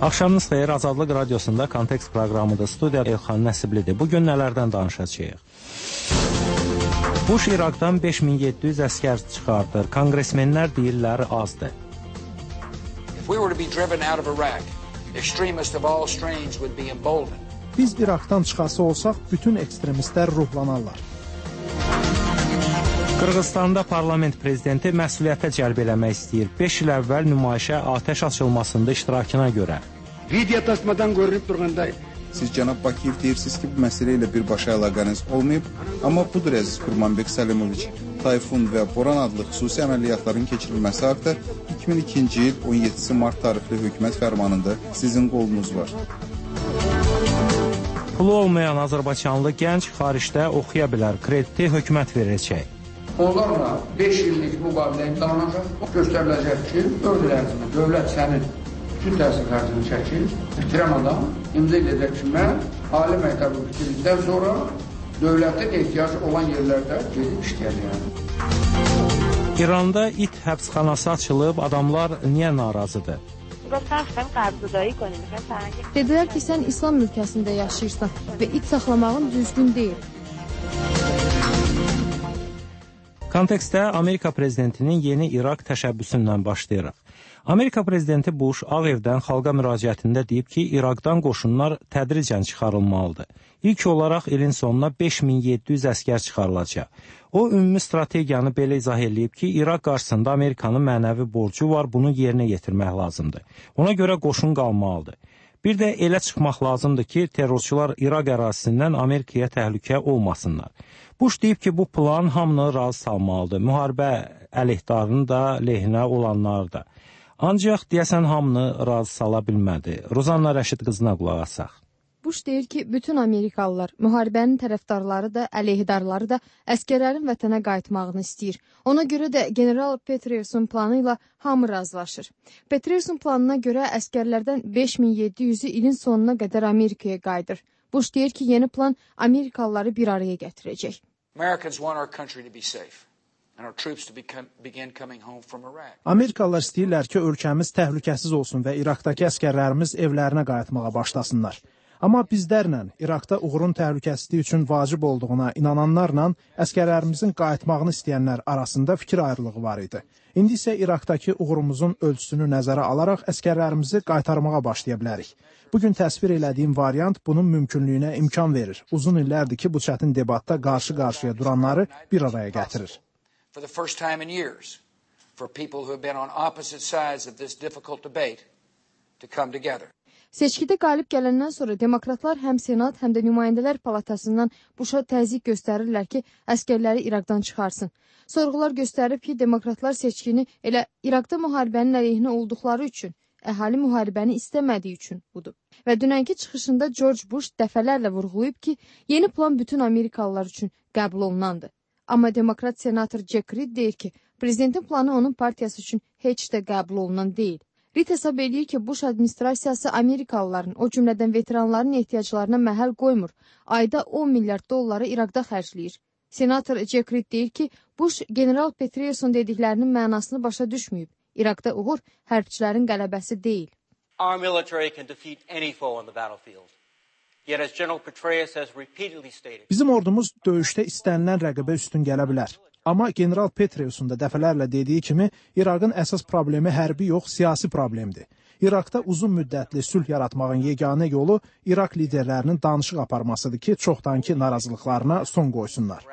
Axşamınız xeyir, Azadlıq Radiosunda Kontekst proqramıdır. Studiya Elxan Nəsiblidir. Bugün nələrdən danışacağıq? Bush İraqdan 5700 əskər çıxardır. Konqresmenlər deyirlər azdır. Biz İraqdan çıxası olsaq, bütün ekstremistlər ruhlanarlar. Qırğızstanda parlament prezidenti məsuliyyətə cəlb eləmək istəyir. 5 il əvvəl nümayişə atəş açılmasında iştirakına görə. Videotasmadan görünüb durğanda siz cənab Bakiyev deyirsiniz ki, bu məsələ ilə birbaşa əlaqəniz olmayıb, amma budur əziz Kurmanbek Səlimoviç, Tayfun və Boran adlı xüsusi əməliyyatların keçirilməsi haqda 2002-ci il 17 mart tarixli hökumət fərmanında sizin qolunuz var. Pulu olmayan Azərbaycanlı gənc xaricdə oxuya bilər, krediti hökumət verəcək. Onlarla 5 illik müqavilə imzalanacaq, göstəriləcək ki, 4 il ərzində dövlət sənin bütün təhsil xərcini çəkir, bitirən adam imza edəcək ki, mən ali məktəbi bitirdikdən sonra dövlətə ehtiyac olan yerlərdə gedib işləyəcəyəm. İranda it həbsxanası açılıb, adamlar niyə narazıdır? Dedilər ki, sən İslam ölkəsində yaşayırsan və it saxlamağın düzgün deyil. Kontekstdə Amerika prezidentinin yeni İraq təşəbbüsündən başlayırıq. Amerika prezidenti Bush Ağ Evdən xalqa müraciətində deyib ki, İraqdan qoşunlar tədricən çıxarılmalıdır. İlk olaraq ilin sonuna 5700 əskər çıxarılacaq. O, ümumi strategiyanı belə izah edib ki, İraq qarşısında Amerikanın mənəvi borcu var, bunu yerinə yetirmək lazımdır. Ona görə qoşun qalmalıdır. Bir də elə çıxmaq lazımdır ki, terrorçular İraq ərazisindən Amerikaya təhlükə olmasınlar. Bush deyib ki, bu plan hamını razı salmalıdır. Müharibə əleyhdarının da, lehinə olanlar da. Ancaq deyəsən hamını razı sala bilmədi. Rozanna Rəşid qızına qulaq asaq. Bush deyir ki, bütün Amerikalılar, müharibənin tərəfdarları da, əleyhidarları da əskərlərin vətənə qayıtmağını istəyir. Ona görə də General Petraeus'un planı ilə hamı razılaşır. Petraeus'un planına görə əskərlərdən 5700'ü ilin sonuna qədər Amerikaya qayıdır. Bush deyir ki, yeni plan Amerikalıları bir araya gətirəcək. Amerikalılar istəyirlər ki, ölkəmiz təhlükəsiz olsun və İraqdakı əskərlərimiz evlərinə qayıtmağa başlasınlar. Amma bizlərlə İraqda uğurun təhlükəsizliyi üçün vacib olduğuna inananlarla əskərlərimizin qayıtmağını istəyənlər arasında fikir ayrılığı var idi. İndi isə İraqdakı uğurumuzun ölçüsünü nəzərə alaraq əskərlərimizi qaytarmağa başlaya bilərik. Bugün təsvir elədiyim variant bunun mümkünlüyünə imkan verir. Uzun illərdir ki, bu çətin debatda qarşı-qarşıya duranları bir araya gətirir. For the first time in years, for people who have been on opposite sides of this difficult debate to come together. Seçkidə qalib gələndən sonra demokratlar həm Senat, həm də Nümayəndələr Palatasından Bush'a təzyiq göstərirlər ki, əskərləri İraqdan çıxarsın. Sorğular göstərib ki, demokratlar seçkini elə İraqda müharibənin əleyhinə olduqları üçün, əhali müharibəni istəmədiyi üçün budur. Və dünənki çıxışında George Bush dəfələrlə vurğulayıb ki, yeni plan bütün Amerikalılar üçün qəbul olunandır. Amma demokrat senator Jack Reed deyir ki, prezidentin planı onun partiyası üçün heç də qəbul olunan deyil. Reed hesab edir ki, Bush administrasiyası Amerikalıların, o cümlədən veteranların ehtiyaclarına məhəl qoymur. Ayda 10 milyard dolları İraqda xərcləyir. Senator Jack Reed deyir ki, Bush General Petraeus'un dediklərinin mənasını başa düşməyib. İraqda uğur hərbçilərin qələbəsi deyil. Our military can defeat any foe on the battlefield. Yet as General Petraeus has repeatedly stated, bizim ordumuz döyüşdə istənilən rəqibə üstün gələ bilər. Amma General Petraeus'un da dəfələrlə dediyi kimi, İraqın əsas problemi hərbi yox, siyasi problemdir. İraqda uzun müddətli sülh yaratmağın yeganə yolu İraq liderlərinin danışıq aparmasıdır ki, çoxdankı narazılıqlarına son qoysunlar.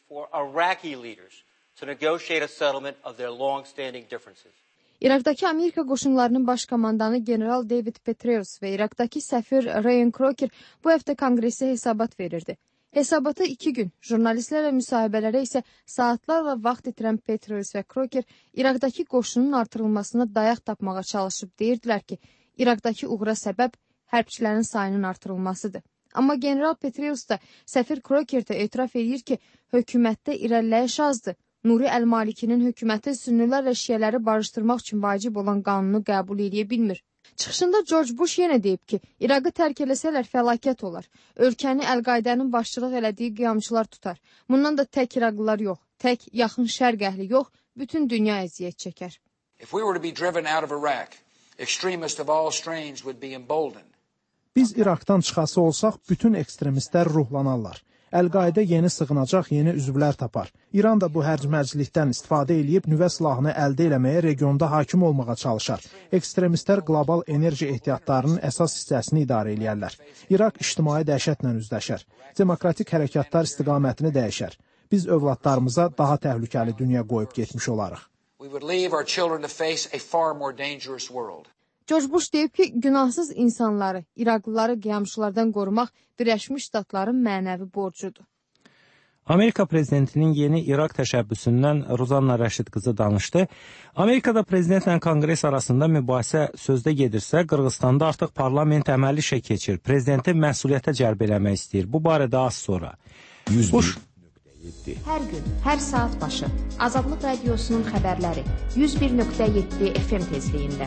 İraqdakı Amerika qoşunlarının baş komandanı General David Petraeus və İraqdakı səfir Ryan Crocker bu həftə konqresə hesabat verirdi. Hesabata 2 gün, jurnalistlərlə müsahibələrə isə saatlarla vaxt itirən Petraeus və Crocker İraqdakı qoşunun artırılmasına dayaq tapmağa çalışıb deyirdilər ki, İraqdakı uğura səbəb hərbçilərin sayının artırılmasıdır. Amma General Petraeus da səfir Crocker də etiraf edir ki, hökumətdə irəliləyiş azdır. Nuri Əl-Malikinin hökuməti sünnülərlə şiələri barışdırmaq üçün vacib olan qanunu qəbul edə bilmir. Çıxışında George Bush yenə deyib ki, İraqı tərk eləsələr fəlakət olar. Ölkəni Əl-Qaidənin başçılıq elədiyi qiyamçılar tutar. Bundan da tək İraqlılar yox, tək yaxın şərq əhli yox, bütün dünya əziyyət çəkər. If we were to be driven out of Iraq extremists of all strains would be emboldened. Biz İraqdan çıxası olsaq, bütün ekstremistlər ruhlanarlar. Əl-Qaidə yeni sığınacaq, yeni üzvlər tapar. İran da bu hərcmərcilikdən istifadə edib nüvə silahını əldə eləməyə regionda hakim olmağa çalışar. Ekstremistlər qlobal enerji ehtiyatlarının əsas hissəsini idarə edərlər. İraq ictimai dəhşətlə üzləşər. Demokratik hərəkatlar istiqamətini dəyişər. Biz övladlarımıza daha təhlükəli dünya qoyub getmiş olarıq. We would leave our children to face a far more dangerous world. George Bush deyib ki, günahsız insanları, İraqlıları qiyamçılardan qorumaq Birləşmiş Ştatların mənəvi borcudur. Amerika prezidentinin yeni İraq təşəbbüsündən Rozanna Rəşid qızı danışdı. Amerikada prezidentlə konqres arasında mübahisə sözdə gedirsə, Qırğızstanda artıq parlament əməli işə keçir. Prezidenti məsuliyyətə cəlb eləmək istəyir. Bu barədə az sonra. Bush hər gün, hər saat başı Azadlıq Radiosunun xəbərləri 101.7 FM tezliyində.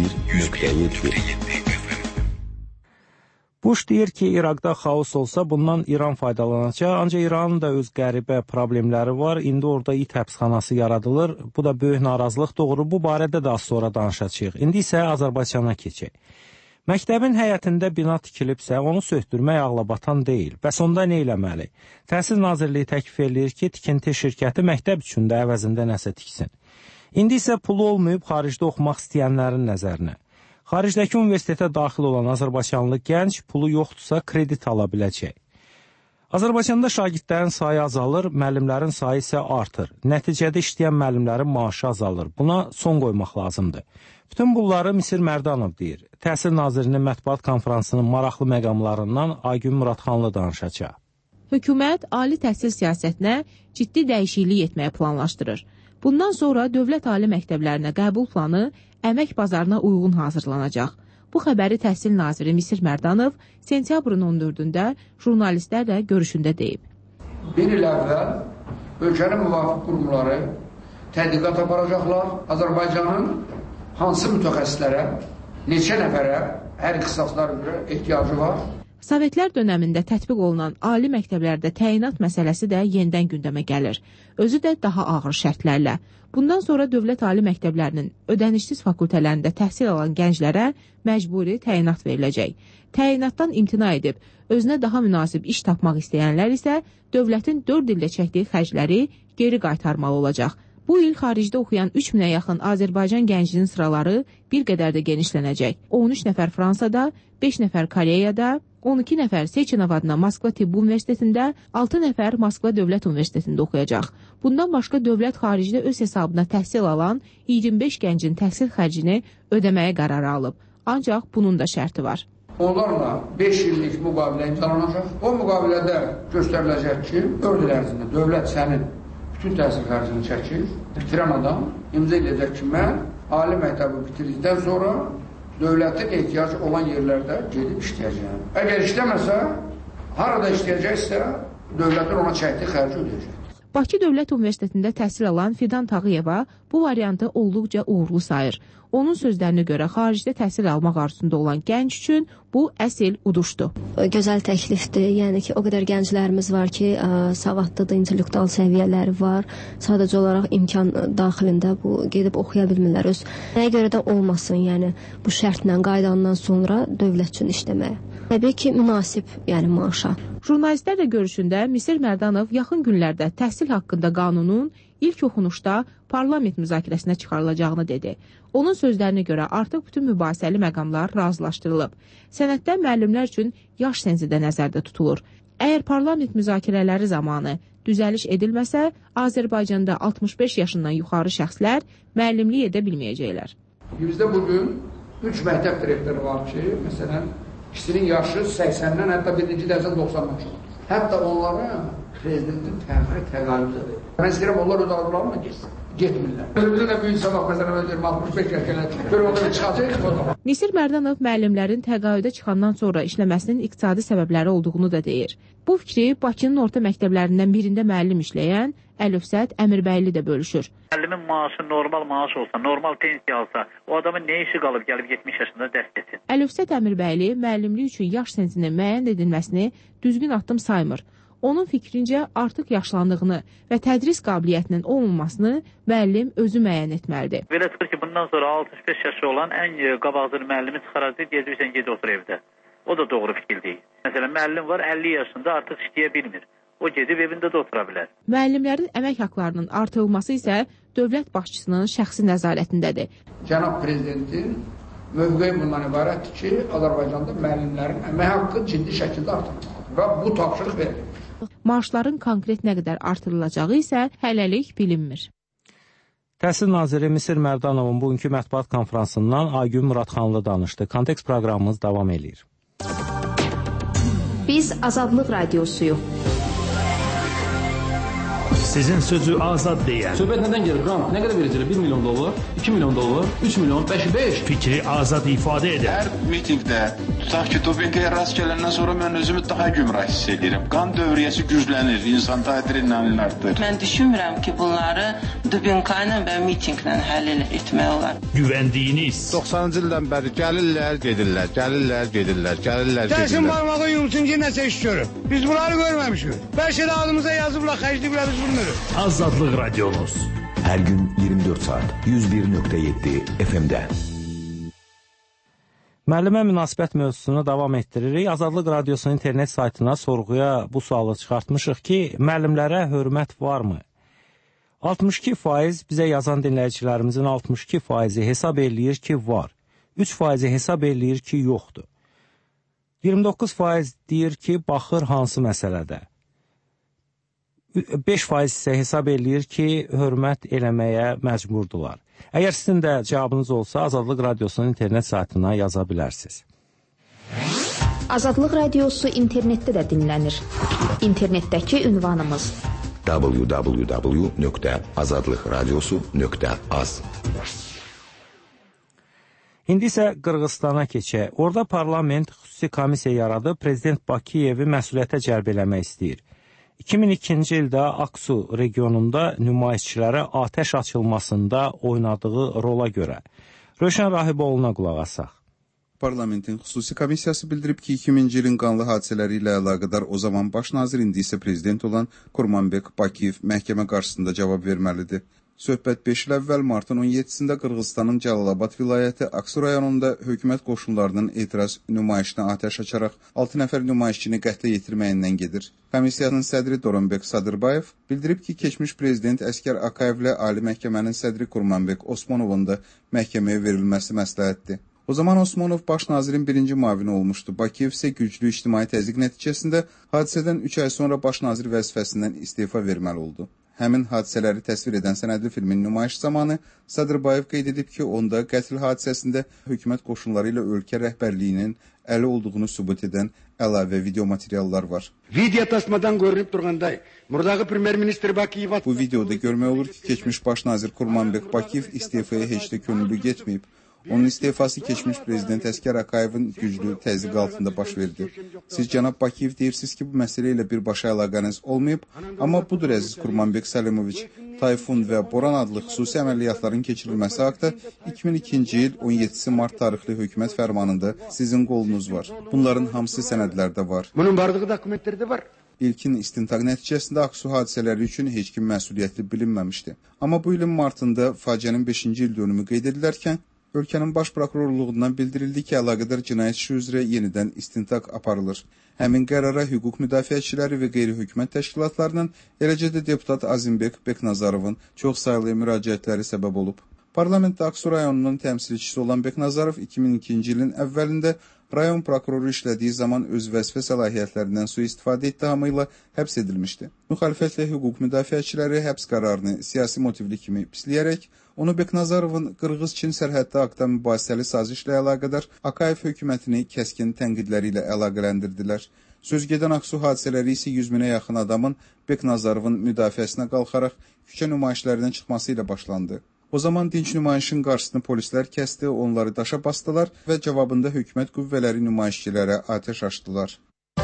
101.7 Bush deyir ki, İraqda xaos olsa bundan İran faydalanacaq, ancaq İranın da öz qəribə problemləri var. İndi orada it həbsxanası yaradılır. Bu da böyük narazılıq doğurur. Bu barədə də az sonra danışacağıq. İndi isə Azərbaycana keçək. Məktəbin həyətində bina tikilibsə, onu söhdürmək ağlabatan deyil. Bəs onda nə eləməli? Təhsil Nazirliyi təklif edir ki, tikinti şirkəti məktəb üçün də əvəzində nəsə tiksin. İndi isə pulu olmayıb xaricdə oxumaq istəyənlərin nəzərinə. Xaricdəki universitetə daxil olan azərbaycanlı gənc pulu yoxdursa kredit ala biləcək. Azərbaycanda şagirdlərin sayı azalır, müəllimlərin sayı isə artır. Nəticədə işləyən müəllimlərin maaşı azalır. Buna son qoymaq lazımdır. Bütün bunları Misir Mərdanov deyir. Təhsil Nazirinin mətbuat konferansının maraqlı məqamlarından Aygün Muradxanlı danışacaq. Hökumət ali təhsil siyasətinə ciddi dəyişiklik etməyə planlaşdırır. Bundan sonra dövlət ali məktəblərinə qəbul planı əmək bazarına uyğun hazırlanacaq. Bu xəbəri Təhsil Naziri Misir Mərdanov sentyabrın 14-də jurnalistlərlə görüşündə deyib. Bir il əvvəl ölkənin müvafiq qurumları tədqiqat aparacaqlar. Azərbaycanın hansı mütəxəssislərə, neçə nəfərə hər ixtisaslar üzrə ehtiyacı var? Sovetlər dönəmində tətbiq olunan ali məktəblərdə təyinat məsələsi də yenidən gündəmə gəlir. Özü də daha ağır şərtlərlə. Bundan sonra dövlət ali məktəblərinin ödənişsiz fakültələrində təhsil alan gənclərə məcburi təyinat veriləcək. Təyinatdan imtina edib, özünə daha münasib iş tapmaq istəyənlər isə dövlətin 4 ildə çəkdiyi xərcləri geri qaytarmalı olacaq. Bu il xaricdə oxuyan 3000-ə yaxın Azərbaycan gəncinin sıraları bir qədər də genişlənəcək. 13 nəfər Fransada, 5 nəfər Koreyada, 12 nəfər Seçenov adına Moskva Tibb Universitetində, 6 nəfər Moskva Dövlət Universitetində oxuyacaq. Bundan başqa dövlət xaricdə öz hesabına təhsil alan 25 gəncin təhsil xərcini ödəməyə qərarı alıb. Ancaq bunun da şərti var. Onlarla 5 illik müqavilə imzalanacaq. O müqavilədə göstəriləcək ki, 4 il ərzində dövlət sənin bütün təhsil xərcini çəkir, bitirən adam imza edəcək ki, mən ali məktəbi bitirdikdən sonra dövlətin ehtiyacı olan yerlərdə gedib işləyəcəyəm. Əgər işləməsə, harada işləyəcəksə, dövlətin ona çəkdiyi xərci ödəyəcək. Bakı Dövlət Universitetində təhsil alan Fidan Tağıyeva bu variantı olduqca uğurlu sayır. Onun sözlərinə görə xaricdə təhsil almaq arzusunda olan gənc üçün bu əsl uduşdur. Gözəl təklifdir. Yəni ki, o qədər gənclərimiz var ki, savadlıdır, intellektual səviyyələri var. Sadəcə olaraq imkan daxilində bu gedib oxuya bilmirlər. Nəyə görə də olmasın, yəni bu şərtlə qaydandan sonra dövlət üçün işləməyə. Təbii ki, münasib, yəni maaşa. Jurnalistlərlə görüşündə Misir Mərdanov yaxın günlərdə təhsil haqqında qanunun ilk oxunuşda parlament müzakirəsinə çıxarılacağını dedi. Onun sözlərinə görə artıq bütün mübahisəli məqamlar razılaşdırılıb. Sənəddə müəllimlər üçün yaş sensi də nəzərdə tutulur. Əgər parlament müzakirələri zamanı düzəliş edilməsə, Azərbaycanda 65 yaşından yuxarı şəxslər müəllimlik edə bilməyəcəklər. Bizdə bugün 3 məktəb direktoru var ki, məsələn, ikisinin yaşı 80-dən, hətta birinci dərsən 90-dan çoxdur. Hətta onlara prezidentin fərqi təqaüdüdür. Mən istəyirəm, onlar öz arzularına getsin. Getmirlər. Özümüzün də böyük sabah, məsələn, 65 yaşına görə onları çıxacaq. Misir Mərdanov müəllimlərin təqaüdə çıxandan sonra işləməsinin iqtisadi səbəbləri olduğunu da deyir. Bu fikri Bakının orta məktəblərindən birində müəllim işləyən Əlövsət Əmirbəyli də bölüşür. Müəllimin maaşı normal maaş olsa, normal pensiya alsa, o adamın nə işi qalıb gəlib 70 yaşında dəst etsin? Əlövsət Əmirbəyli müəllimlik üçün yaş sensinin müəyyən edilməsini düzgün addım saymır. Onun fikrincə artıq yaşlandığını və tədris qabiliyyətinin olmamasını müəllim özü müəyyən etməlidir. Belə çıxır ki, bundan sonra 65 yaşı olan ən qabaqcıl müəllimi çıxaracaq, deyəcəksən ged otur evdə. O da doğru fikir deyil. Məsələn, müəllim var 50 yaşında artıq işləyə bilmir. O gedib evində də otura bilər. Müəllimlərin əmək haqqlarının artırılması isə dövlət başçısının şəxsi nəzarətindədir. Cənab Prezidentin mövqeyi bundan ibarətdir ki, Azərbaycanda müəllimlərin əmək haqqı ciddi şəkildə artırılmalıdır və bu tapşırıq verilir. Maaşların konkret nə qədər artırılacağı isə hələlik bilinmir. Təhsil naziri Misir Mərdanovun bugünkü mətbuat konfransından Aygün Muradxanlı danışdı. Kontekst proqramımız davam edir. Biz Azadlıq Radiosuyuq. Sizin sözü azad deyən. Söhbət nədən gelir? Grant nə qədər verəcəklər? 1 milyon dollar, 2 milyon dollar, 3 milyon, 5. Fikri azad ifadə edən. Hər mitingdə, tutaq ki, dopinqə rast gələndən sonra mən özümü daha gümrah hiss edirəm. Qan dövriyyəsi güclənir, insan adrenalin artır. Mən düşünmürəm ki, bunları dopinqə ilə və mitinqlə həll etmək olar. Güvəndiyiniz. 90-cı ildən bəri gəlirlər, gedirlər, gəlirlər, gedirlər, gəlirlər, gedirlər. Gəlsin barmağı yumsun ki, nəsə iş görür. Biz bunları görməmişik. Bəlkə də adımıza yazıblar, xərcliyiblər, biz bilmirik. Azadlıq Radiomuz. Hər gün 24 saat 101.7 FM-də. Müəllimə münasibət mövzusunu davam etdiririk. Azadlıq Radiosunun internet saytına sorğuya bu sualı çıxartmışıq ki, müəllimlərə hörmət varmı? 62% bizə yazan dinləyicilərimizin 62% hesab eləyir ki, var. 3% hesab eləyir ki, yoxdur. 29% deyir ki, baxır hansı məsələdə. 5% isə hesab eləyir ki, hörmət eləməyə məcburdular. Əgər sizin də cavabınız olsa, Azadlıq Radiosunun internet saytına yaza bilərsiniz. Azadlıq Radiosu internetdə də dinlənir. İnternetdəki ünvanımız www.azadlıqradiosu.az. İndi isə Qırğızstana keçək. Orada parlament xüsusi komissiya yaradıb, Prezident Bakiyevi məsuliyyətə cəlb eləmək istəyir. 2002-ci ildə Aksu regionunda nümayişçilərə atəş açılmasında oynadığı rola görə. Rövşən Rahiboğlu'na qulaq asaq. Parlamentin xüsusi komissiyası bildirib ki, 2000-ci ilin qanlı hadisələri ilə əlaqədar o zaman baş nazir, indi isə prezident olan Kurmanbek Bakiyev məhkəmə qarşısında cavab verməlidir. Söhbət 5 il əvvəl martın 17-sində Qırğızstanın Cəlalabad vilayəti Aksu rayonunda hökumət qoşunlarının etiraz nümayişinə atəş açaraq 6 nəfər nümayişçini qətlə yetirməyindən gedir. Komissiyanın sədri Doronbek Sadırbayev bildirib ki, keçmiş prezident Əskər Akayevlə Ali Məhkəmənin sədri Kurmanbek Osmanovun da məhkəməyə verilməsi məsləhətdir. O zaman Osmanov baş nazirin birinci müavini olmuşdu. Bakiyev isə güclü ictimai təzyiq nəticəsində hadisədən 3 ay sonra baş nazir vəzifəsindən istefa verməli oldu. Həmin hadisələri təsvir edən sənədli filmin nümayiş zamanı Sadırbayev qeyd edib ki, onda qətl hadisəsində hökumət qoşunları ilə ölkə rəhbərliyinin əli olduğunu sübut edən əlavə video materiallar var. Video tasmadan görünüb durğanday. Murdağı premier minister Bakiyev. Bu videoda görmək olur ki, keçmiş baş nazir Kurmanbek Bakiyev istefaya heç də könüllü getməyib. Onun istefası keçmiş prezident Əskər Akayevin güclü təzyiq altında baş verdi. Siz cənab Bakiyev deyirsiniz ki, bu məsələ ilə birbaşa əlaqəniz olmayıb, amma budur əziz Kurmanbek Salimoviç, Tayfun və Boran adlı xüsusi əməliyyatların keçirilməsi haqda 2002-ci il 17 mart tarixli hökumət fərmanında sizin qolunuz var. Bunların hamısı sənədlərdə var. Bunun varlığı dokumentlərdə var. İlkin istintaq nəticəsində Aksu hadisələri üçün heç kim məsuliyyətli bilinməmişdi. Amma bu ilin martında faciənin 5-ci il dönümü qeyd edilərkən, ölkənin baş prokurorluğundan bildirildi ki, əlaqədar cinayət işi üzrə yenidən istintaq aparılır. Həmin qərara hüquq müdafiəçiləri və qeyri-hökumət təşkilatlarının, eləcə də deputat Azimbek Beknazarovun çox sayılı müraciətləri səbəb olub. Parlamentdə Aksu rayonunun təmsilçisi olan Beknazarov 2002-ci ilin əvvəlində rayon prokuroru işlədiyi zaman öz vəzifə səlahiyyətlərindən sui-istifadə ittihamı ilə həbs edilmişdi. Müxalifətlə hüquq müdafiəçiləri həbs qərarını siyasi motivli kimi pisləyərək, onu Beknazarovun Qırğız-Çin sərhəddə haqda mübahisəli sazişlə əlaqədar Akayev hökumətini kəskin tənqidləri ilə əlaqələndirdilər. Söz gedən Aksu hadisələri isə 100 minə yaxın adamın Beknazarovun müdafiəsinə qalxaraq küçə nümayişlərindən çıxması ilə başlandı. O zaman dinç nümayişin qarşısını polislər kəsdi, onları daşa basdılar və cavabında hökumət qüvvələri nümayişçilərə atəş açdılar.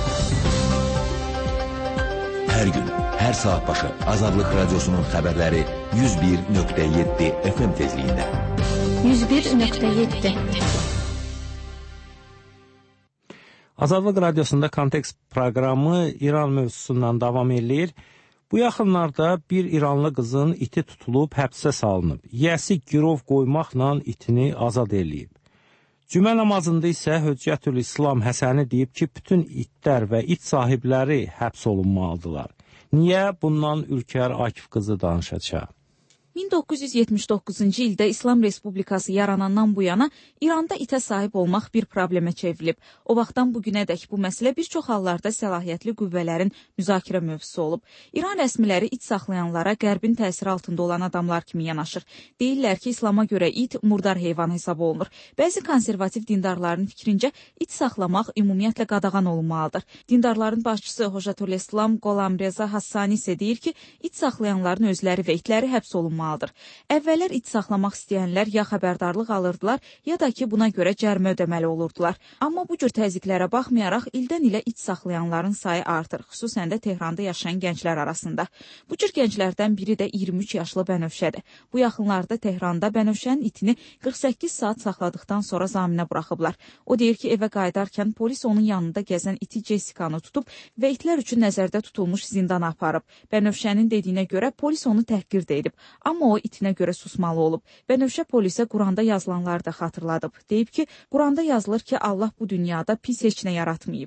Hər gün, hər saat başı Azadlıq Radiosunun xəbərləri 101.7 FM tezliyində. 101.7 Azadlıq Radiosunda Kontekst proqramı İran mövzusundan davam edir. Bu yaxınlarda bir İranlı qızın iti tutulub həbsə salınıb. Yiyəsi girov qoymaqla itini azad eləyib. Cümə namazında isə Höccətül İslam Həsəni deyib ki, bütün itlər və it sahibləri həbs olunmalıdırlar. Niyə? Bundan Ülkər Akif qızı danışacaq. 1979-cu ildə İslam Respublikası yaranandan bu yana İranda itə sahib olmaq bir problemə çevrilib. O vaxtdan bu günədək bu məsələ bir çox hallarda səlahiyyətli qüvvələrin müzakirə mövzusu olub. İran rəsmiləri it saxlayanlara qərbin təsiri altında olan adamlar kimi yanaşır. Deyirlər ki, İslama görə it murdar heyvan hesab olunur. Bəzi konservativ dindarların fikrincə it saxlamaq ümumiyyətlə qadağan olunmalıdır. Dindarların başçısı Hocatul İslam Qolamreza Hassani isə deyir ki, it saxlayanların özləri və itləri həbs olunmalıdır. Əvvəllər it saxlamaq istəyənlər ya xəbərdarlıq alırdılar, ya da ki, buna görə cərimə ödəməli olurdular. Amma bu cür təzyiqlərə baxmayaraq, ildən ilə it saxlayanların sayı artır, xüsusən də Tehranda yaşayan gənclər arasında. Bu cür gənclərdən biri də 23 yaşlı Bənövşədir. Bu yaxınlarda Tehranda Bənövşənin itini 48 saat saxladıqdan sonra zaminə buraxıblar. O deyir ki, evə qayıdarkən polis onun yanında gəzən iti Jessicanı tutub və itlər üçün nəzərdə tutulmuş zindana aparıb. Bənövşənin dediyinə görə polis onu təhqir də edib. Amma o itinə görə susmalı olub. Bənövşə polisə Quranda yazılanları da xatırladıb. Deyib ki, Quranda yazılır ki, Allah bu dünyada pis heç nə yaratmayıb.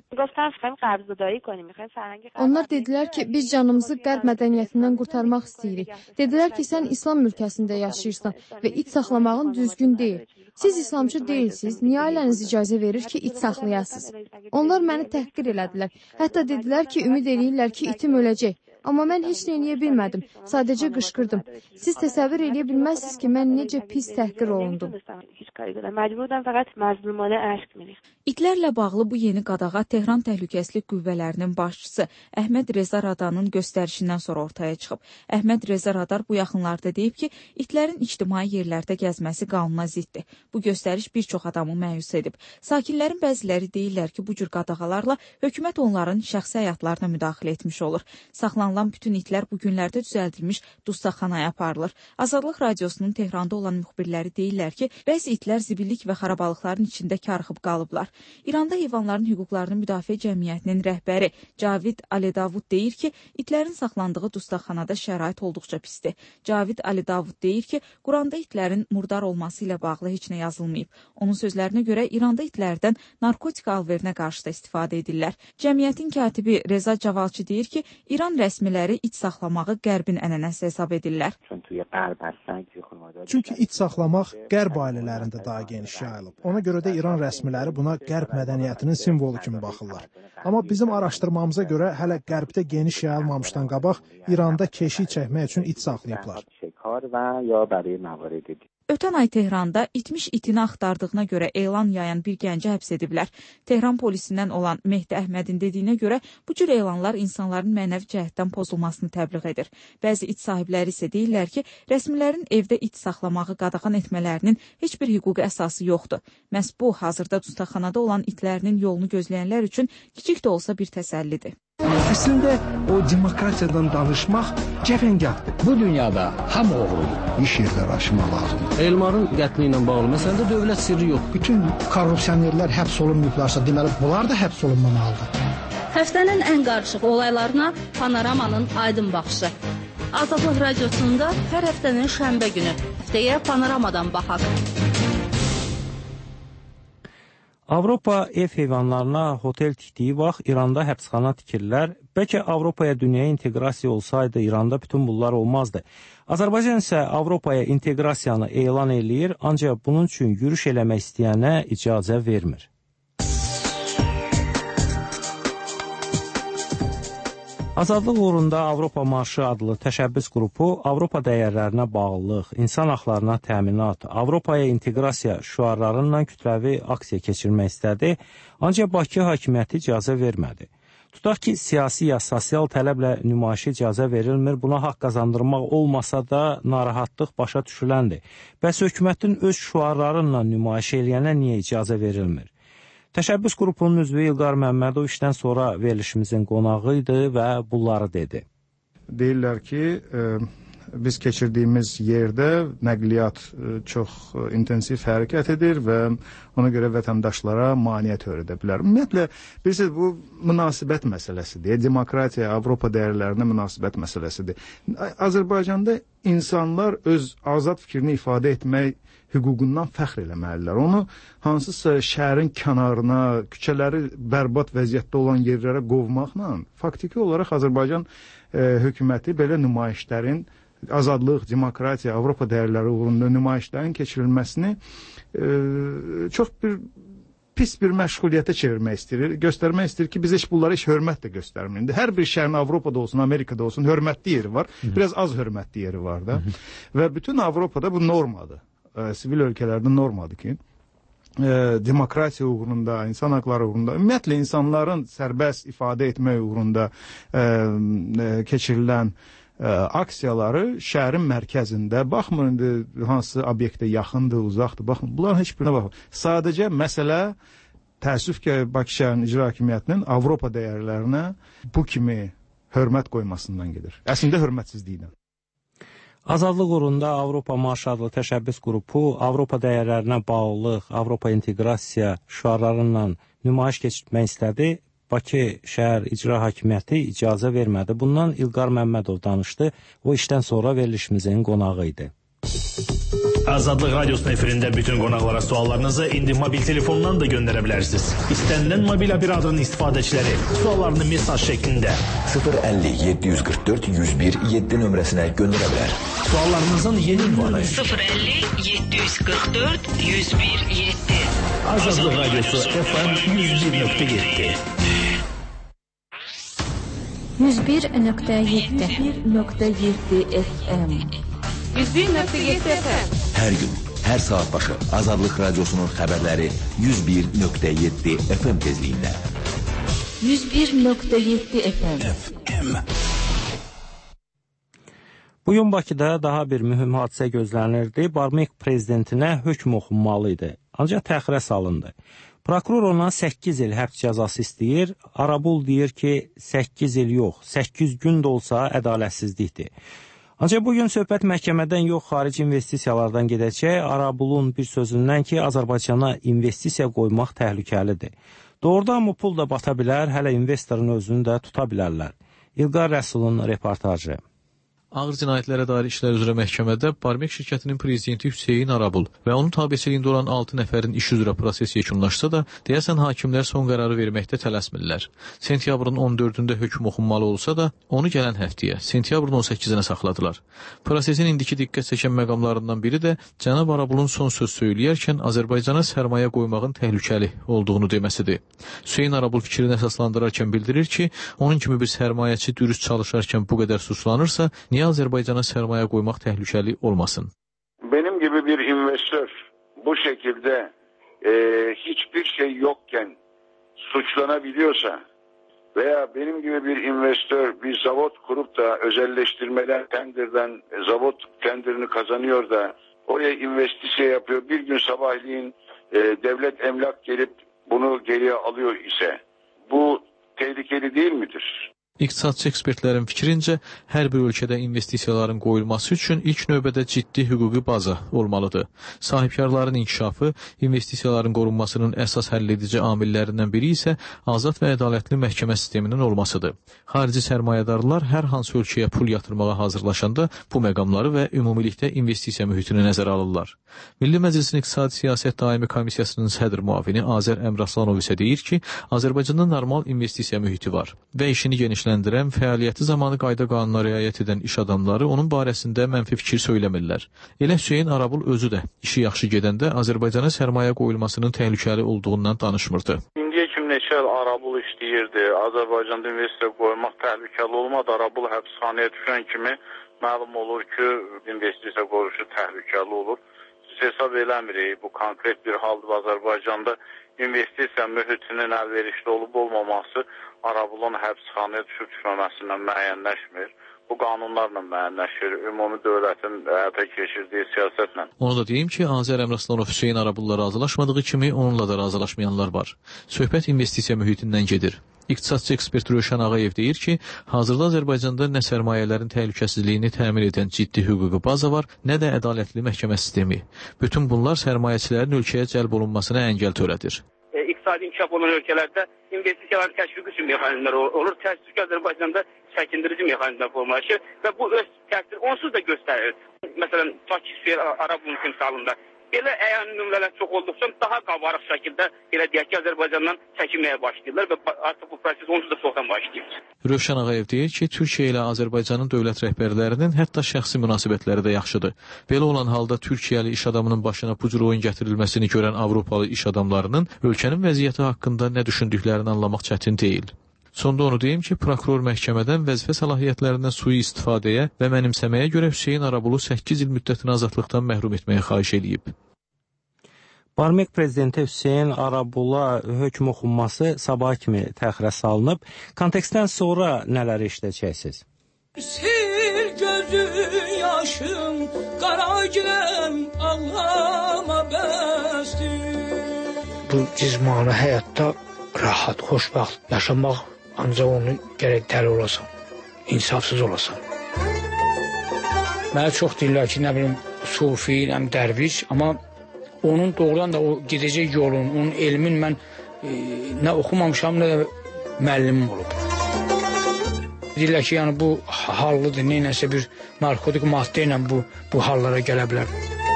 Onlar dedilər ki, biz canımızı qərb mədəniyyətindən qurtarmaq istəyirik. Dedilər ki, sən İslam ölkəsində yaşayırsan və it saxlamağın düzgün deyil. Siz İslamcı deyilsiniz, niyə ailəniz icazə verir ki, it saxlayasınız? Onlar məni təhqir elədilər. Hətta dedilər ki, ümid eləyirlər ki, itim öləcək. Amma mən heç nə eləyə bilmədim. Sadəcə qışqırdım. Siz təsəvvür eləyə bilməzsiniz ki, mən necə pis təhqir olundum. İtlərlə bağlı bu yeni qadağa Tehran Təhlükəsizlik Qüvvələrinin başçısı Əhməd Reza Radanın göstərişindən sonra ortaya çıxıb. Əhməd Reza Radar bu yaxınlarda deyib ki, itlərin ictimai yerlərdə gəzməsi qanuna ziddir. Bu göstəriş bir çox adamı məyus edib. Sakinlərin bəziləri deyirlər ki, bu cür qadağalarla hökumət onların şəxsi həyatlarına müdaxilə etmiş olur. Saxlanılan bütün itlər bu günlərdə düzəldilmiş dustaqxanaya aparılır. Azadlıq Radiosunun Tehranda olan müxbirləri deyirlər ki, bəzi itlər zibillik və xarabalıqların içində karxıb qalıblar. İranda heyvanların hüquqlarını müdafiə cəmiyyətinin rəhbəri Cavid Alidavud deyir ki, itlərin saxlandığı dustaqxanada şərait olduqca pisdir. Cavid Alidavud deyir ki, Quranda itlərin murdar olması ilə bağlı heç nə yazılmayıb. Onun sözlərinə görə İranda itlərdən narkotik alverinə qarşı da istifadə edirlər. Cəmiyyətin katibi Reza Cavalçı deyir ki, İran rəsmiləri it saxlamağı qərbin ənənəsi hesab edirlər. Çünki it saxlamaq qərb ailələrində daha geniş yayılıb. Ona görə də İran rəsmiləri buna qərb mədəniyyətinin simvolu kimi baxırlar. Amma bizim araşdırmamıza görə hələ qərbdə geniş yayılmamışdan qabaq İranda keşik çəkmək üçün it saxlayıblar. Ötən ay Tehranda itmiş itini axtardığına görə elan yayan bir gənci həbs ediblər. Tehran polisindən olan Mehdi Əhmədin dediyinə görə bu cür elanlar insanların mənəvi cəhətdən pozulmasını təbliğ edir. Bəzi it sahibləri isə deyirlər ki, rəsmilərin evdə it saxlamağı qadağan etmələrinin heç bir hüquqi əsası yoxdur. Məhz bu, hazırda dustaqxanada olan itlərinin yolunu gözləyənlər üçün kiçik də olsa bir təsəllidir. Əslində o demokratiyadan danışmaq cəfəngahdır. Bu dünyada hamı oğrudur. İş yerləri aşmaq lazımdır. Elmarın qətli ilə bağlı məsələdə dövlət sirri yox. Bütün korrupsionerlər həbs olunmayıblarsa, deməli bunlar da həbs olunmamalıdır. Həftənin ən qarışıq olaylarına Panoramanın aydın baxışı. Azadlıq Radiosunda hər həftənin şənbə günü. Həftəyə Panoramadan baxaq. Avropa ev heyvanlarına hotel tikdiyi vaxt İranda həbsxana tikirlər. Bəlkə Avropaya dünyaya inteqrasiya olsaydı İranda bütün bunlar olmazdı. Azərbaycan isə Avropaya inteqrasiyanı elan eləyir, ancaq bunun üçün yürüş eləmək istəyənə icazə vermir. Azadlıq uğrunda Avropa Marşı adlı təşəbbüs qrupu Avropa dəyərlərinə bağlılıq, insan haqlarına təminat, Avropaya inteqrasiya şüarlarından kütləvi aksiya keçirmək istədi, ancaq Bakı hakimiyyəti icazə vermədi. Tutaq ki, siyasi ya sosial tələblə nümayişə icazə verilmir, buna haqq qazandırmaq olmasa da narahatlıq başa düşüləndir. Bəs hökumətin öz şüarlarıyla nümayiş eləyənə niyə icazə verilmir? Təşəbbüs qrupunun üzvü İlqar Məmmədov işdən sonra verilişimizin qonağı idi və bunları dedi. Deyirlər ki, biz keçirdiyimiz yerdə nəqliyyat çox intensiv hərəkət edir və ona görə vətəndaşlara maneə törədə bilər. Ümumiyyətlə, bilirsiniz, bu münasibət məsələsidir. Demokratiya, Avropa dəyərlərinə münasibət məsələsidir. Azərbaycanda insanlar öz azad fikrini ifadə etmək hüququndan fəxr eləməlidirlər. Onu hansısa şəhərin kənarına, küçələri bərbad vəziyyətdə olan yerlərə qovmaqla faktiki olaraq Azərbaycan hökuməti belə nümayişlərin azadlıq, demokratiya, Avropa dəyərləri uğrunda nümayişlərin keçirilməsini çox pis bir məşğuliyyətə çevirmək istəyir. Göstərmək istəyir ki, biz heç bunlara heç hörmət də göstərməyik. Hər bir şəhərin Avropada olsun, Amerikada olsun hörmətli yeri var. Biraz az hörmətli yeri var da. Və bütün Avropada bu normadır. Sivil ölkələrdə normadır ki, demokratiya uğrunda, insan haqları uğrunda, ümumiyyətlə insanların sərbəst ifadə etmək uğrunda keçirilən aksiyaları şəhərin mərkəzində, baxmır indi hansı obyektə yaxındır, uzaqdır, baxmır, bunların heç birinə baxmır. Sadəcə məsələ təəssüf ki, Bakı şəhərinin icra hakimiyyətinin Avropa dəyərlərinə bu kimi hörmət qoymasından gedir. Əslində hörmətsizlikdən. Azadlıq uğrunda Avropa Marşı adlı təşəbbüs qrupu Avropa dəyərlərinə bağlılıq, Avropa inteqrasiya şüarlarıyla nümayiş keçirmək istədi. Bakı şəhər icra hakimiyyəti icazə vermədi. Bundan İlqar Məmmədov danışdı. O işdən sonra verilişimizin qonağı idi. Azadlıq Radyosu'nun efirində bütün qonaqlara suallarınızı indi mobil telefondan da göndərə bilərsiniz. İstənilən mobil operatörün istifadəçiləri suallarını mesaj şəklində 050-744-101-7 nömrəsinə göndərə bilər. Suallarınızın yeni ünvanı 050-744-101-7 Azadlıq Radyosu FM 101.7 101.7 FM 101.7 FM Hər gün, hər saat başı Azadlıq Radyosu'nun xəbərləri 101.7 FM tezliyində. 101.7 FM Bugün Bakıda daha bir mühüm hadisə gözlənirdi. Barmik prezidentinə hökm oxunmalı idi. Ancaq təxirə salındı. Prokuror ona 8 il həbs cəzası istəyir. Arabul deyir ki, 8 il yox, 8 gün də olsa ədalətsizlikdir. Ancaq bugün söhbət məhkəmədən yox, xarici investisiyalardan gedəcək. Arabulun bir sözündən ki, Azərbaycana investisiya qoymaq təhlükəlidir. Doğrudan bu pul da bata bilər, hələ investorun özünü də tuta bilərlər. İlqar Rəsulun reportajı. Ağır cinayətlərə dair işlər üzrə məhkəmədə Barmek şirkətinin prezidenti Hüseyin Arabul və onun tabeçiliyində olan 6 nəfərin iş üzrə proses yekunlaşsa da, deyəsən hakimlər son qərarı verməkdə tələsmirlər. Sentyabrın 14-də hökm oxunmalı olsa da, onu gələn həftəyə, sentyabrın 18-nə saxladılar. Prosesin indiki diqqət çəkən məqamlarından biri də cənab Arabulun son söz söyləyərkən Azərbaycana sərmayə qoymağın təhlükəli olduğunu deməsidir. Hüseyin Arabul fikrini əsaslandırarkən bildirir ki, onun kimi bir sərmayəçi dürüst çalışarkən bu qədər suçlanırsa, niyə Azərbaycana sərmayə qoymaq təhlükəli olmasın? Benim gibi bir investör bu şekilde hiçbir şey yokken suçlanabiliyorsa veya benim gibi bir investör bir zavod kurup da özelleştirmeden tenderden zavod tenderini kazanıyor da oraya investisiye yapıyor. Bir gün sabahleyin devlet emlak gelip bunu geriye alıyor ise bu tehlikeli değil midir? İqtisadçı ekspertlərin fikrincə, hər bir ölkədə investisiyaların qoyulması üçün ilk növbədə ciddi hüquqi baza olmalıdır. Sahibkarların inkişafı, investisiyaların qorunmasının əsas həll edici amillərindən biri isə azad və ədalətli məhkəmə sisteminin olmasıdır. Xarici sərmayədarlar hər hansı ölkəyə pul yatırmağa hazırlaşanda bu məqamları və ümumilikdə investisiya mühitini nəzərə alırlar. Milli Məclisin İqtisadi Siyasət Daimi Komissiyasının sədr müavini Azər Əmraslanov isə deyir ki, Azərbaycanda normal investisiya mühiti var və işini genişləndirən, fəaliyyəti zamanı qayda qanuna riayət edən iş adamları onun barəsində mənfi fikir söyləmirlər. Elə Hüseyin Arabul özü də işi yaxşı gedəndə Azərbaycana sərmayə qoyulmasının təhlükəli olduğundan danışmırdı. İndiyə kimi neçə il Arabul işləyirdi. Azərbaycanda investisiya qoymaq təhlükəli olmadı. Arabul həbsxanaya düşən kimi məlum olur ki, investisiya qoyuluşu təhlükəli olur. Siz hesab eləmirik. Bu konkret bir haldır. Azərbaycanda investisiya mühitinin əlverişli olub-olmaması Arabulun həbsxanaya düşüb-düşməməsindən müəyyənləşmir. Bu qanunlarla müəyyənləşir, ümumi dövlətin həyata keçirdiyi siyasətlə. Onu da deyim ki, Azər Əmraslanov Hüseyin Arabulla razılaşmadığı kimi onunla da razılaşmayanlar var. Söhbət investisiya mühitindən gedir. İqtisadçı ekspert Rövşən Ağayev deyir ki, hazırda Azərbaycanda nə sərmayələrin təhlükəsizliyini təmin edən ciddi hüquqi baza var, nə də ədalətli məhkəmə sistemi. Bütün bunlar sərmayəçilərin ölkəyə cəlb olunmasına əngəl törədir. İqtisadi inkişaf olan ölkələrdə investisiyaların təşviqi üçün mexanizmlər olur. Təəssüf ki, Azərbaycanda çəkindirici mexanizmlər formalaşır və bu öz təsiri onsuz da göstərir. Məsələn, Pakistan, Arab timsalında belə əyan nümunələr çox olduqca daha qabarıq şəkildə belə deyək ki, Azərbaycandan çəkinməyə başlayırlar və artıq bu proses onsuz da çoxdan başlayır. Rövşən Ağayev deyir ki, Türkiyə ilə Azərbaycanın dövlət rəhbərlərinin hətta şəxsi münasibətləri də yaxşıdır. Belə olan halda Türkiyəli iş adamının başına bu cür oyun gətirilməsini görən Avropalı iş adamlarının ölkənin vəziyyəti haqqında nə düşündüklərini anlamaq çətin deyil. Sonda onu deyim ki, prokuror məhkəmədən vəzifə səlahiyyətlərindən sui-istifadəyə və mənimsəməyə görə Hüseyn Arabulu 8 il müddətinə azadlıqdan məhrum etməyə xahiş edib. Barmaq prezidenti Hüseyn Arabula hökm oxunması sabah kimi təxirə salınıb. Kontekstdən sonra nələri işləyəcəksiniz? Sil gözün yaşın, qara girəm ağlama bəsdir. Bu cismani həyatda rahat, xoşbəxt yaşamaq ancaq onu gərək dəli olasan, insafsız olasan. Mənə çox deyirlər ki, nə bilim, sufi, nə dərviş, amma onun doğrudan da o gedəcək yolun, onun elmin mən nə oxumamışam, nə də müəllimim olub. Deyirlər ki, yəni bu hallıdır, neynəsə bir narkotik maddə ilə bu hallara gələ bilər.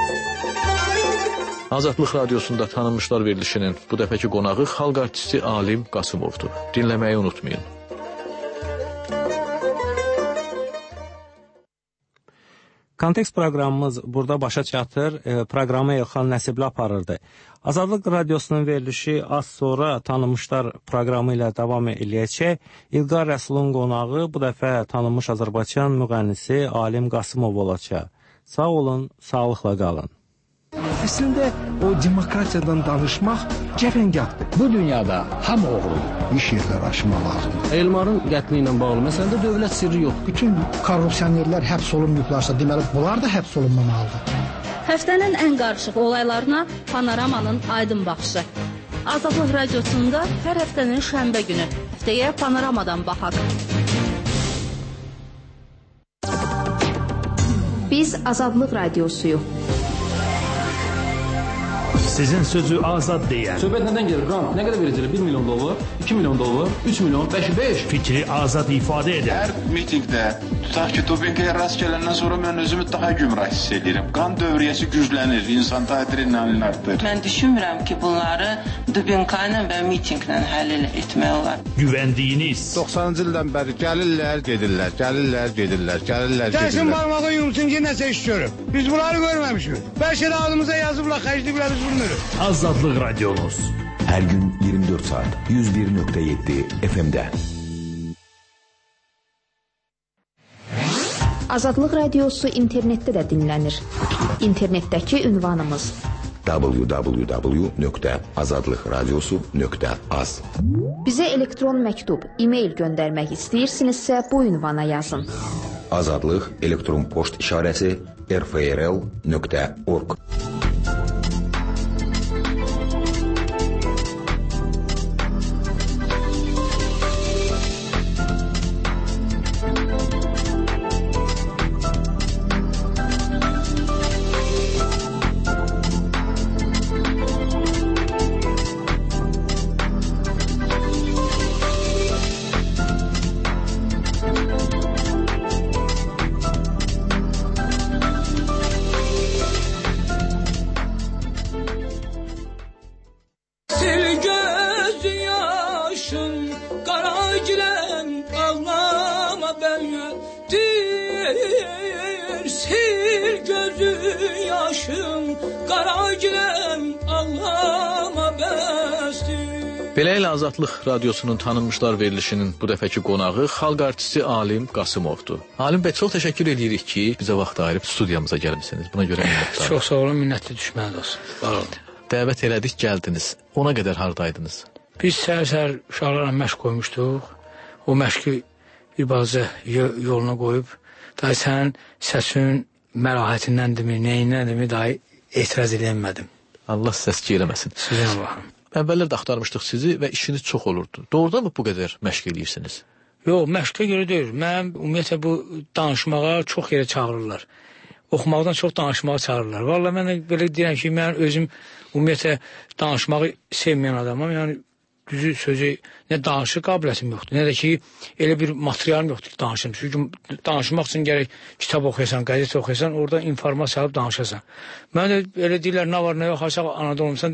Azadlıq Radiosunda tanınmışlar verilişinin bu dəfəki qonağı xalq artisti Alim Qasımovdur. Dinləməyi unutmayın. Kontekst proqramımız burada başa çatır. Proqramı Elxan Nəsibli aparırdı. Azadlıq Radiosunun verilişi az sonra tanınmışlar proqramı ilə davam eləyəcək. İlqar Rəsulun qonağı bu dəfə tanınmış Azərbaycan müğənnisi Alim Qasımov olacaq. Sağ olun, sağlıqla qalın. Əslində o demokratiyadan danışmaq cəfəngahdır. Bu dünyada hamı oğrudur. İş yerləri açmaq lazımdır. Elmarın qətli ilə bağlı məsələdə dövlət sirri yox. Bütün korrupsionerlər həbs olunmayıblarsa, deməli bunlar da həbs olunmamalıdır. Həftənin ən qarışıq olaylarına Panoramanın aydın baxışı. Azadlıq Radiosunda hər həftənin şənbə günü. Həftəyə Panoramadan baxaq. Biz Azadlıq Radiosuyuq. Sizin sözü azad deyən. Söhbət nədən gedir? Qrant nə qədər verəcəklər? 1 milyon dollar, 2 milyon dollar, 3 milyon, 5. Fikri azad ifadə edən. Hər mitingdə, tutaq ki, Tobenkaya rast gələndən sonra mən özümü daha gümrah hiss edirəm. Qan dövriyyəsi güclənir, insanda adrenalin artır. Mən düşünmürəm ki, bunları Tobenkayla və mitinglə həll etmək olar. Güvəndiyiniz. 90-cı ildən bəri gəlirlər, gedirlər, gəlirlər, gedirlər, gəlirlər, gedirlər. Gəlsin barmağı yumsun ki, nəsə iş görür. Biz bunları görməmişik. Bəlkə də adımıza yazıblar, xərcliyiblər, biz bunu. Azadlıq Radiomuz. Hər gün 24 saat 101.7 FM-də. Azadlıq Radiosu internetdə də dinlənir. İnternetdəki ünvanımız www.azadlıqradiosu.az. Bizə elektron məktub, e-mail göndərmək istəyirsinizsə bu ünvana yazın. Azadlıq elektron poçt işarəsi rfrl.org. Belə ilə Azadlıq Radiosunun tanınmışlar verilişinin bu dəfəki qonağı xalq artisti Alim Qasımovdur. Alim bəy, çox təşəkkür edirik ki, bizə vaxt ayırıb studiyamıza gəlmisiniz. Buna görə minnətdarıq. Çox sağ olun, minnətli düşməli olsun. Var olun. Dəvət elədik, gəldiniz. Ona qədər hardaydınız? Biz səhər-səhər uşaqlarla məşq qoymuşduq. O məşqi bir bazı yoluna qoyub, daha sənin səsin məlahətindəndirmi, neyindəndirmi, daha etiraz edəmədim. Allah səs eləməsin. Sizə baxın. Əvvəllər də axtarmışdıq sizi və işiniz çox olurdu. Doğrudan mı bu qədər məşq edirsiniz? Yox, məşqə görə deyil. Mən ümumiyyətlə bu danışmağa çox yerə çağırırlar. Oxumaqdan çox danışmağa çağırırlar. Vallahi mən belə deyirəm ki, mən özüm ümumiyyətlə danışmağı sevməyən adamam. Yəni düzü sözü nə danışıq qabiliyyətim yoxdur, nə də ki elə bir materialım yoxdur ki, danışım. Çünki danışmaq üçün gərək kitab oxuyasan, qəzet oxuyasan, orada informasiya alıb danışasan. Mən də elə deyirlər, nə var, nə yox, aşağı anadan olmuşsan.